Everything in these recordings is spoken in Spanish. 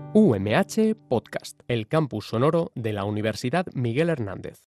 UMH Podcast, el campus sonoro de la Universidad Miguel Hernández.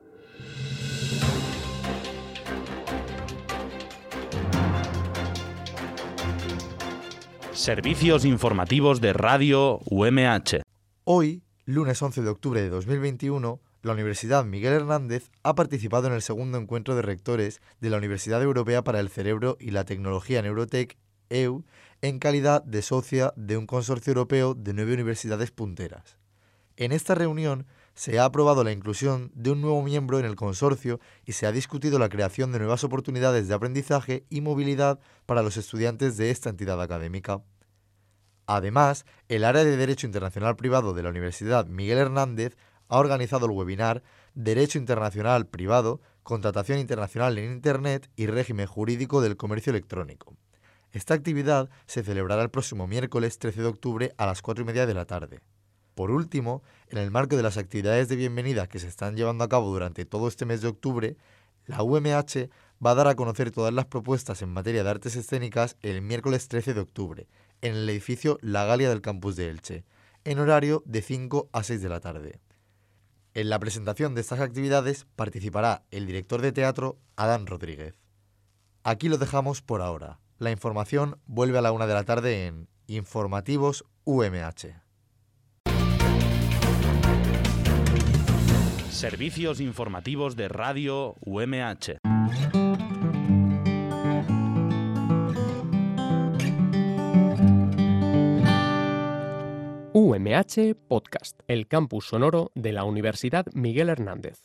Servicios informativos de Radio UMH. Hoy, lunes 11 de octubre de 2021, la Universidad Miguel Hernández ha participado en el segundo encuentro de rectores de la Universidad Europea para el Cerebro y la Tecnología Neurotech, EU, en calidad de socia de un consorcio europeo de 9 universidades punteras. En esta reunión se ha aprobado la inclusión de un nuevo miembro en el consorcio y se ha discutido la creación de nuevas oportunidades de aprendizaje y movilidad para los estudiantes de esta entidad académica. Además, el área de Derecho Internacional Privado de la Universidad Miguel Hernández ha organizado el webinar Derecho Internacional Privado, Contratación Internacional en Internet y Régimen Jurídico del Comercio Electrónico. Esta actividad se celebrará el próximo miércoles 13 de octubre a las 4:30 de la tarde. Por último, en el marco de las actividades de bienvenida que se están llevando a cabo durante todo este mes de octubre, la UMH va a dar a conocer todas las propuestas en materia de artes escénicas el miércoles 13 de octubre, en el edificio La Galia del campus de Elche, en horario de 5 a 6 de la tarde. En la presentación de estas actividades participará el director de teatro Adán Rodríguez. Aquí lo dejamos por ahora. La información vuelve a la 1 de la tarde en Informativos UMH. Servicios informativos de Radio UMH. UMH Podcast, el campus sonoro de la Universidad Miguel Hernández.